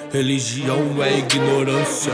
Religião é ignorância.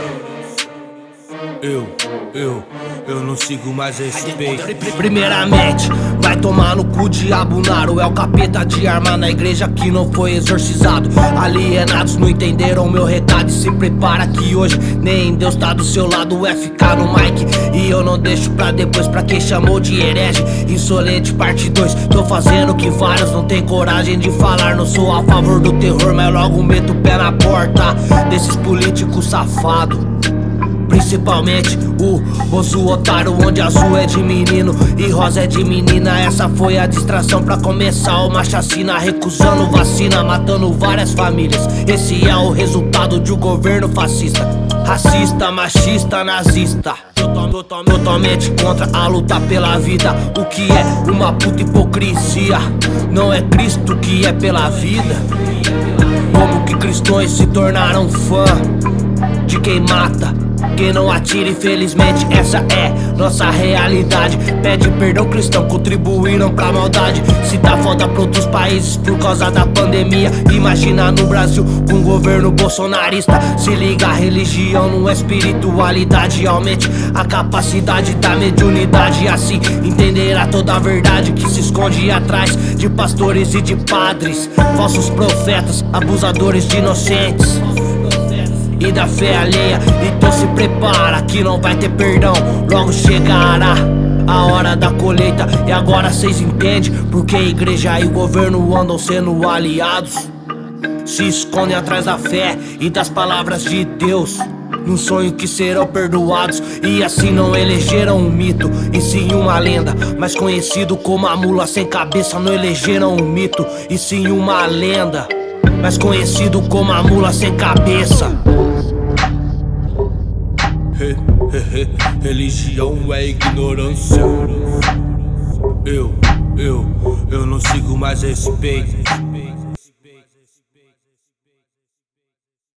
Eu não sigo mais respeito. Primeiramente, vai tomar no cu, diabo Naro. É o capeta de arma na igreja que não foi exorcizado. Alienados não entenderam meu recado. E se prepara que hoje nem Deus tá do seu lado. É ficar no mic e eu não deixo pra depois. Pra quem chamou de herege, insolente parte 2. Tô fazendo que vários não tem coragem de falar. Não sou a favor do terror, mas logo meto o pé na porta desses políticos safados. Principalmente o Bozo otário, onde azul é de menino e rosa é de menina. Essa foi a distração pra começar uma chacina, recusando vacina, matando várias famílias. Esse é o resultado de um governo fascista, racista, machista, nazista. Totalmente contra a luta pela vida. O que é uma puta hipocrisia? Não é Cristo que é pela vida. Como que cristãos se tornaram fã de quem mata, quem não atira, infelizmente essa é nossa realidade. Pede perdão cristão, contribuíram pra maldade. Se tá foda pra outros países por causa da pandemia, imagina no Brasil com governo bolsonarista. Se liga, a religião não é espiritualidade. Aumente a capacidade da mediunidade, assim entenderá toda a verdade que se esconde atrás de pastores e de padres, falsos profetas, abusadores de inocentes e da fé alheia. Então se prepara que não vai ter perdão. Logo chegará a hora da colheita. E agora cês entendem porque a igreja e o governo andam sendo aliados. Se escondem atrás da fé e das palavras de Deus, num sonho que serão perdoados. E assim não elegeram um mito, e sim uma lenda. Mais conhecido como a mula sem cabeça. Não elegeram um mito, e sim uma lenda. Mais conhecido como a mula sem cabeça. Religião é ignorância. Eu não sigo mais respeito.